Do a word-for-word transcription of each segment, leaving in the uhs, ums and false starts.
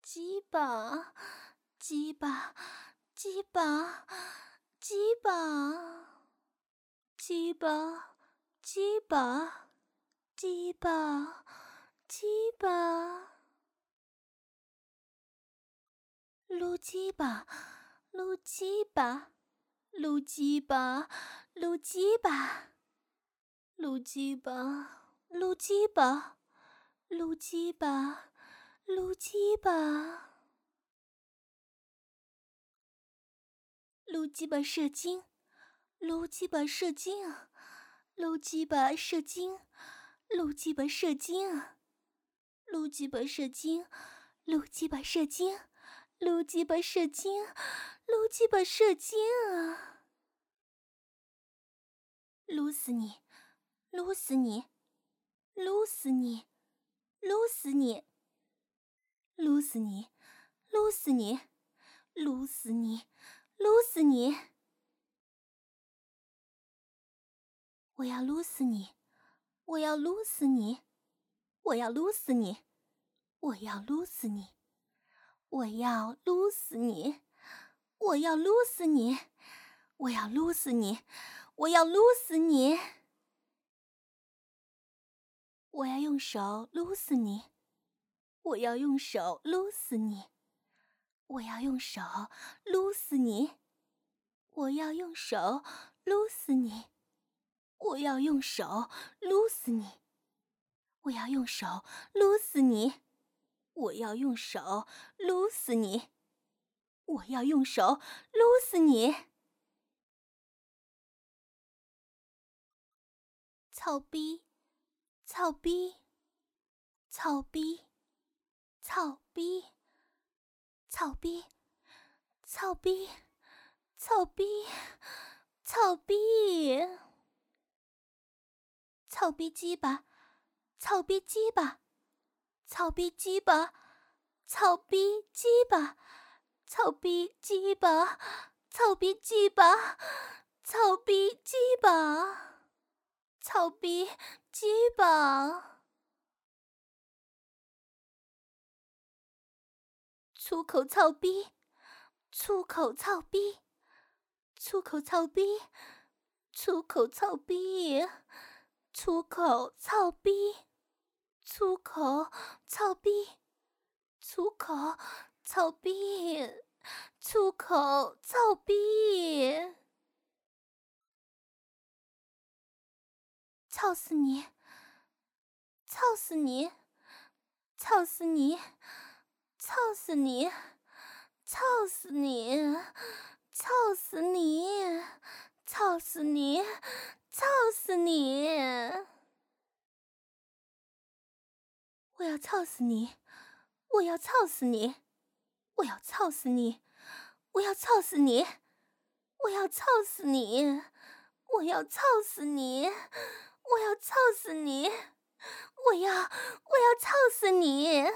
鸡巴，鸡巴，鸡巴，鸡巴，鸡巴，鸡巴，鸡巴，鸡巴，撸鸡巴，撸鸡巴，撸鸡巴，撸鸡巴，撸鸡巴，撸鸡巴，撸鸡巴，撸鸡巴。撸鸡巴射精，撸鸡巴射精，撸鸡巴射精，撸鸡巴射精，撸鸡巴射精，撸鸡巴射精，撸鸡巴射精，撸鸡巴射精啊！撸死你，撸死你，撸死你，撸死你，撸死你，撸死你，撸死你，撸死你！我要撸死你！我要撸死你！我要撸死你！我要撸死你！我要撸死你！我要撸死你！我要撸死你！我要撸死你！我要用手撸死你！我要用手撸死你！我要用手撸死你！我要用手撸死你！我要用手撸死你！我要用手撸死你！我要用手撸死你！我要用手撸死你！操逼！操逼！操逼！操逼！操逼！操逼！操逼！操逼！操逼鸡巴！操逼鸡巴！操逼鸡巴！操逼鸡巴！操逼鸡巴！操逼鸡巴！操逼鸡巴！操逼鸡巴！粗口操逼！粗口操逼！粗口操逼！粗口操逼！粗口操逼！粗口操逼！粗口操逼！粗口操逼！操死你！操死你！操死你！操死你！操死你！操死你！操死你！操死你！我要操死你！我要操死你！我要操死你！我要操死你！我要操死你！我要操死你！我要操死你！我要我要操死你！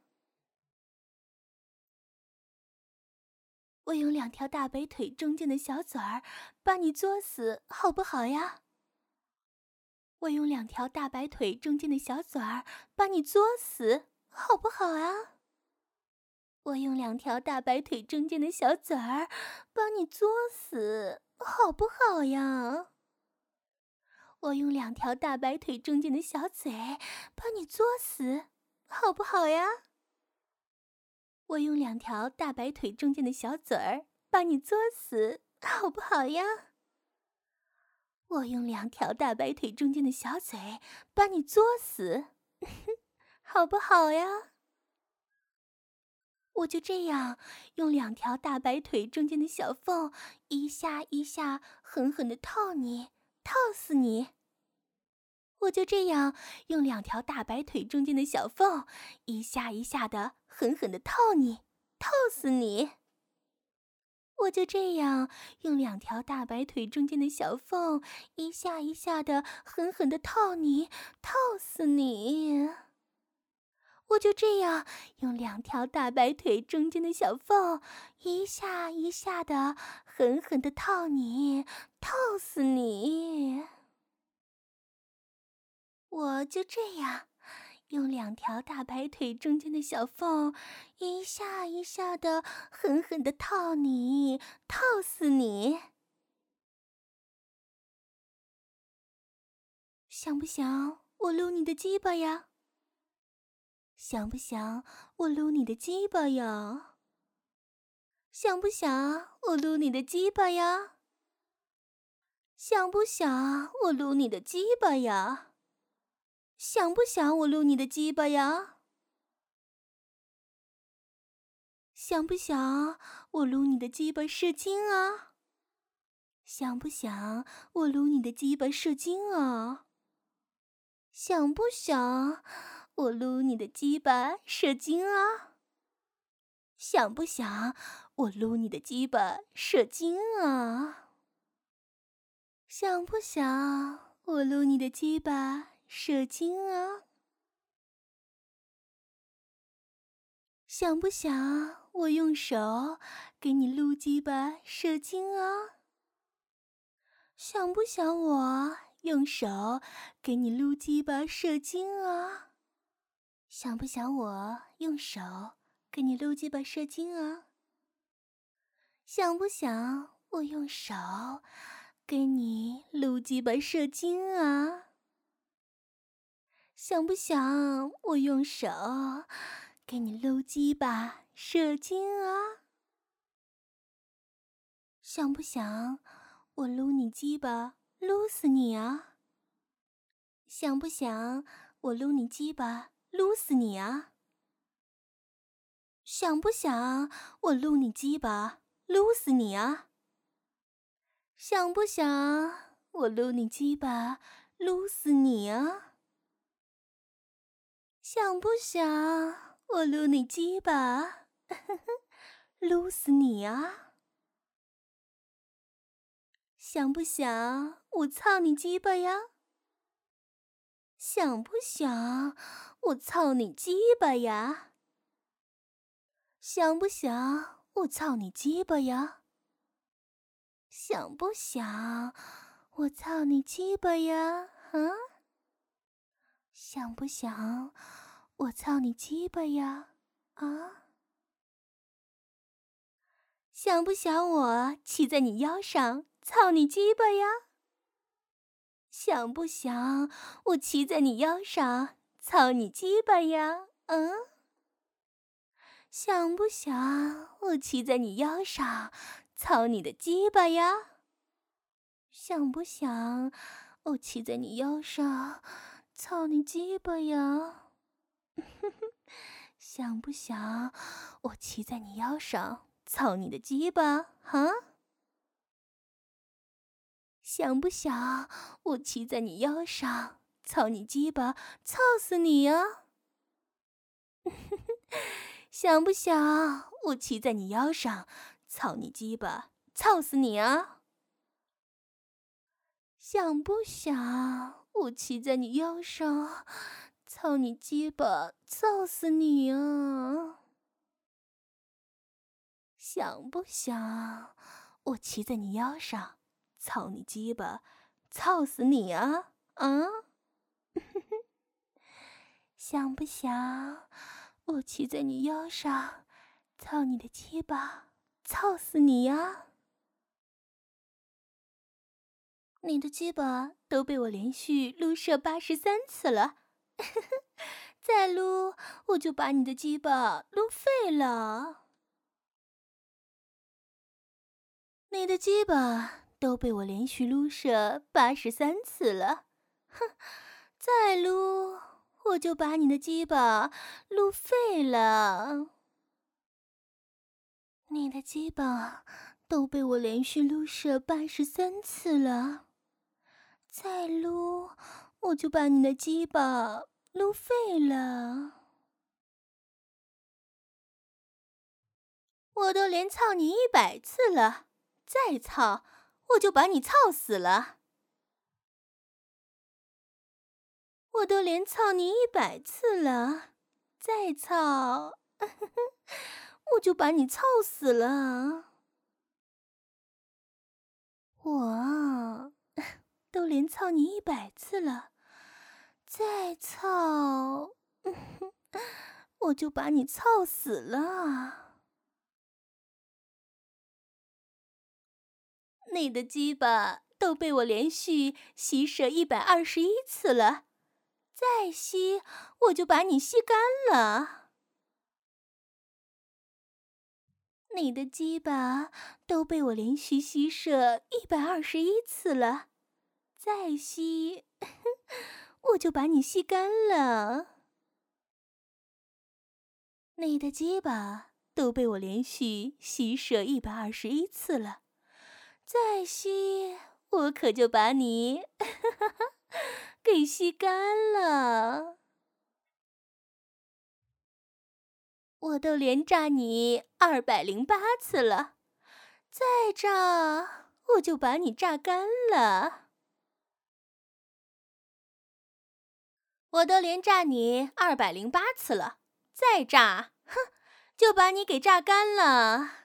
我用两条大白腿中间的小嘴儿把你作死，好不好呀？我用两条大白腿中间的小嘴儿把你作死，好不好啊？我用两条大白腿中间的小嘴儿把你作死，好不好呀？我用两条大白腿中间的小嘴把你作死，好不好呀？我用两条大白腿中间的小嘴儿把你作死，好不好呀？我用两条大白腿中间的小嘴把你作死，好不好呀？我就这样用两条大白腿中间的小缝一下一下狠狠地套你，套死你。我就这样用两条大白腿中间的小缝一下一下的狠狠地套你，套死你。我就这样用两条大白腿中间的小缝一下一下的狠狠地套你，套死你。我就这样用两条大白腿中间的小缝一下一下的狠狠地套你，套死你。我就这样用两条大白腿中间的小缝，一下一下的狠狠的套你，套死你。想不想我撸你的鸡巴呀？想不想我撸你的鸡巴呀？想不想我撸你的鸡巴呀？想不想我撸你的鸡巴呀？想不想我撸你的鸡巴呀？想不想我撸你的鸡巴射精啊？想不想我撸你的鸡巴射精啊？想不想我撸你的鸡巴射精啊？想不想我撸你的鸡巴射精啊？想不想我撸你的鸡巴射精啊？想不想我用手给你撸鸡巴射精啊？想不想我用手给你撸鸡巴射精啊？想不想我用手给你撸鸡巴射精啊？想不想我用手给你撸鸡巴射精啊？想不想我用手给你撸鸡巴射精啊？想不想我撸你鸡巴撸死你啊？想不想我撸你鸡巴撸死你啊？想不想我撸你鸡巴撸死你啊？想不想我撸你鸡巴撸死你啊？想不想我撸你鸡巴撸死你啊？想不想我操你鸡巴呀？想不想我操你鸡巴呀？想不想我操你鸡巴呀？想不想我操你鸡巴呀？啊？想不想我操你鸡巴呀？啊？想不想我骑在你腰上操你鸡巴呀？想不想我骑在你腰上操你鸡巴呀？嗯？想不想我骑在你腰上操你的鸡巴呀？想不想我骑在你腰上操你鸡巴呀？想不想我骑在你腰上操你的鸡巴哈？想不想我骑在你腰上操你鸡巴操死你呀？想不想我骑在你腰上操你鸡巴操死你啊？想不想我骑在你腰上操你鸡巴操死你啊？想不想我骑在你腰上操你鸡巴操死你啊？啊？想不想我骑在你腰上操你的鸡巴操死你呀？你的鸡巴都被我连续撸射八十三次了，再撸我就把你的鸡巴撸废了。你的鸡巴都被我连续撸射八十三次了，哼，再撸我就把你的鸡巴撸废了。你的鸡巴都被我连续撸射八十三次了，再撸我就把你的鸡巴撸废了。我都连操你一百次了，再操我就把你操死了。我都连操你一百次了，再操我就把你操死了。我啊，都连操你一百次了，再操我就把你操死了。你的鸡巴都被我连续吸射一百二十一次了，再吸我就把你吸干了。你的鸡巴都被我连续吸射一百二十一次了，再吸我就把你吸干了。你的鸡巴都被我连续吸射一百二十一次了，再吸我可就把你给吸干了。我都连炸你二百零八次了，再炸我就把你榨干了。我都连炸你二百零八次了，再炸，哼，就把你给榨干了。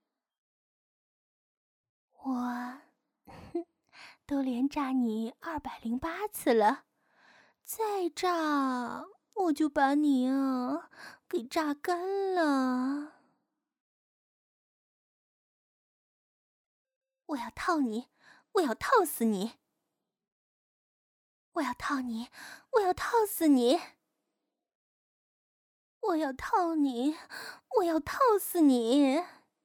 我都连炸你二百零八次了，再炸我就把你啊给榨干了。我要套你，我要套死你！我要套你，我要套死你！我要套你，我要套死你！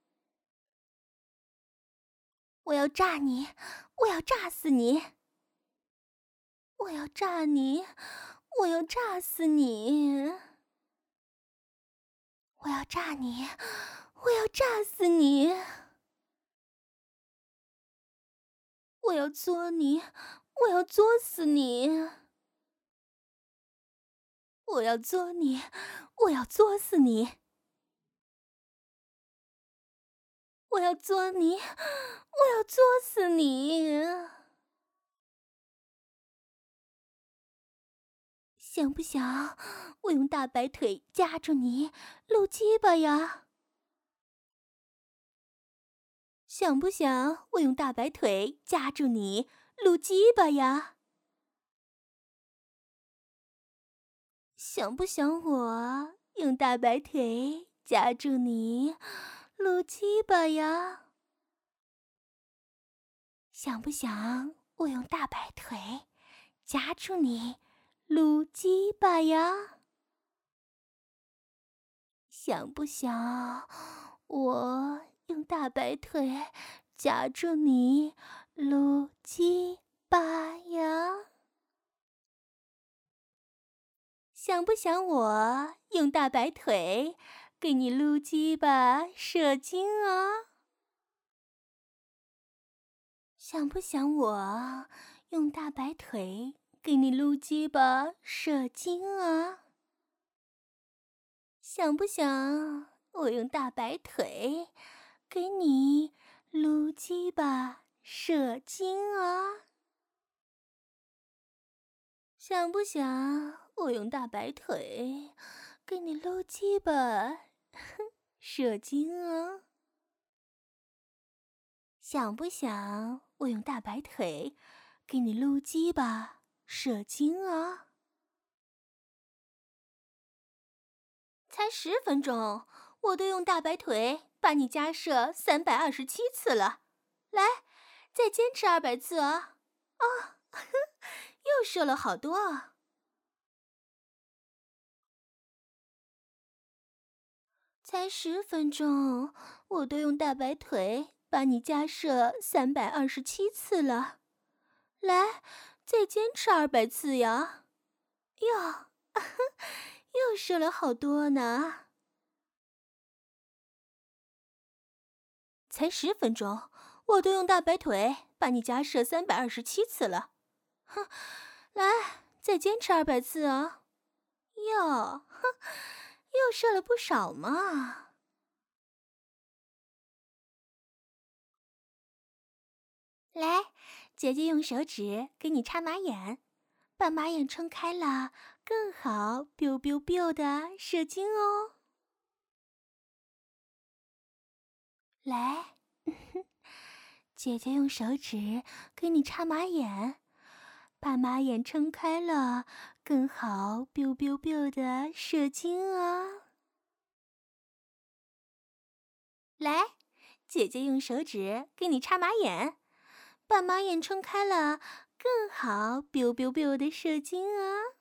我要炸你，我要炸死你！我要炸你，我要炸死你！我要炸你，我要炸死你！我要作你，我要作死你！我要作你，我要作死你！我要作你，我要作死你！想不想我用大白腿夹住你露鸡巴呀？想不想我用大白腿夹住你露鸡巴呀？想不想我用大白腿夹住你露鸡巴呀？想不想我用大白腿夹住你露鸡巴呀？想不想我用大白腿夹住你露鸡巴呀？想不想我用大白腿给你撸鸡巴射精啊？想不想我用大白腿给你撸鸡巴射精啊？想不想我用大白腿给你撸鸡巴射精啊？想不想我用大白腿给你撸鸡巴射精啊？想不想我用大白腿给你撸鸡巴射精啊？才十分钟，我都用大白腿把你加射三百二十七次了，来，再坚持二百次啊！啊，又射了好多啊！才十分钟，我都用大白腿把你加射三百二十七次了，来，再坚持二百次呀！哟，又射了好多呢。才十分钟，我都用大白腿把你加射三百二十七次了，哼，来，再坚持二百次啊！哟，哼，又射了不少嘛。来，姐姐用手指给你插马眼，把马眼撑开了，更好 biu biu biu 的射精哦。来，姐姐用手指给你插马眼， 把马眼撑开了，更好 biu biu biu 的射精啊！来，姐姐用手指给你插马眼，把马眼撑开了，更好 biu biu biu 的射精啊！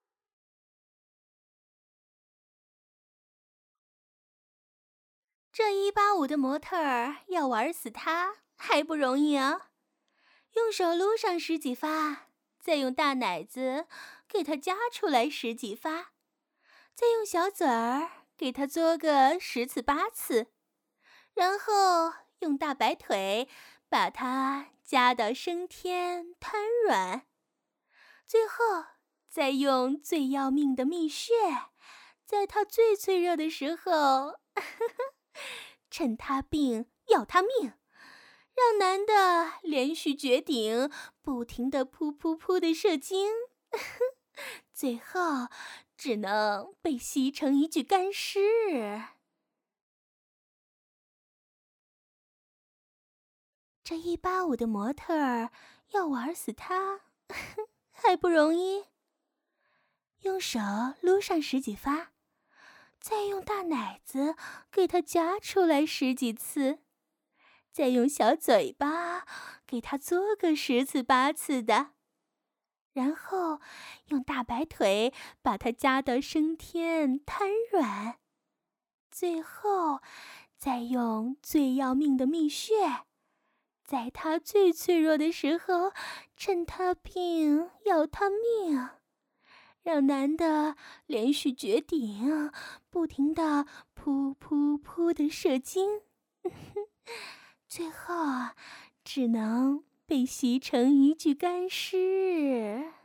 这一八五的模特儿要玩死他还不容易啊！用手撸上十几发，再用大奶子给他夹出来十几发，再用小嘴儿给他嘬个十次八次，然后用大白腿把他夹到升天瘫软，最后再用最要命的蜜穴，在他最脆弱的时候趁他病要他命，让男的连续绝顶，不停地噗噗噗的射精，最后只能被吸成一具干尸。这一八五的模特儿要玩死他还不容易，用手撸上十几发，再用大奶子给他夹出来十几次，再用小嘴巴给他嘬个十次八次的，然后用大白腿把他夹到升天瘫软，最后再用最要命的蜜穴，在他最脆弱的时候趁他病要他命，让男的连续绝顶，不停地噗噗噗的射精，最后只能被吸成一具干尸。